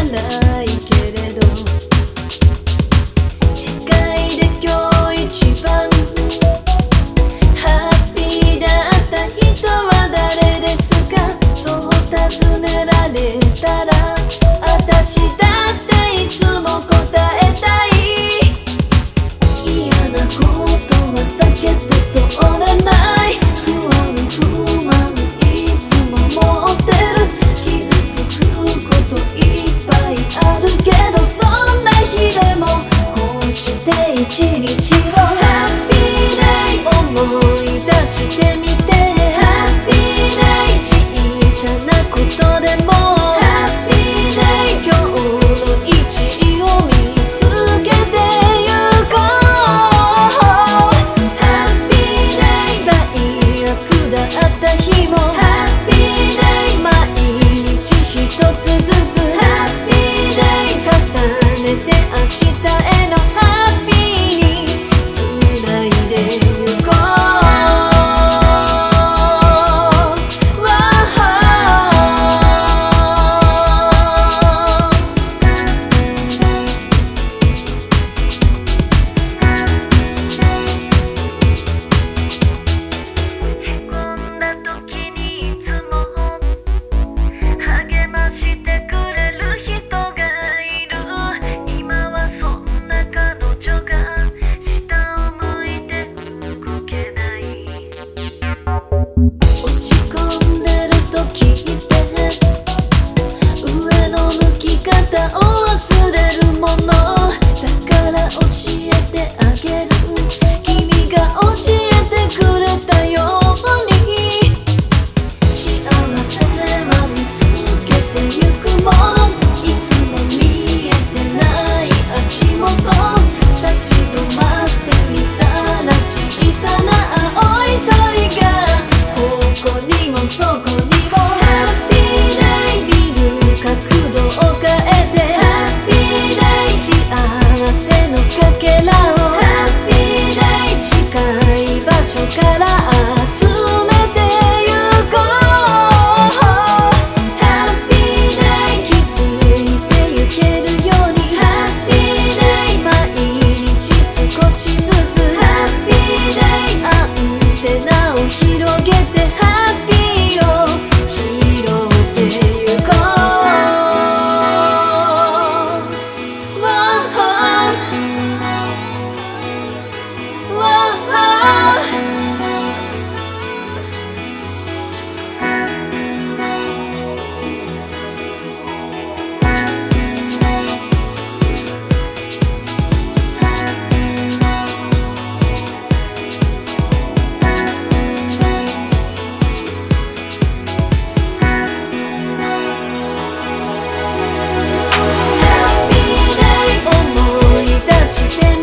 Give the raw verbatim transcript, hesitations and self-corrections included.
ないけれど、世界で今日一番ハッピーだった人は誰ですか？そう尋ねられたら、私だっていつも答えたい。嫌なことは避けて通らない。不安不満いつも持ってる。傷つくこといっぱいあるけど、そんな日でもこうして一日をハッピーデイ思い出してみて。ハッピーデイ小さなことでもハッピーデイ今日の一位を見つけてゆこう。ハッピーデイ最悪だった日もハッピーデイ毎日一つずつハッピーデイ重ねて明日へのハッピーにつないでゆこう。忘れるものだから教えてあげる。君が教えてくれたように、幸せは見つけてゆくもの。いつも見えてない足元立ち止まってみたら、小さな青い鳥がここにもそこにもハッピーデイ見る角度を変えて幸せのかけらをハッピーデイ近い場所から集めてゆこう。ハッピーデイ気づいてゆけるようにハッピーデイ毎日少しずつハッピーデイアンテナを広げてハッピーを拾ってゆこう。思い出して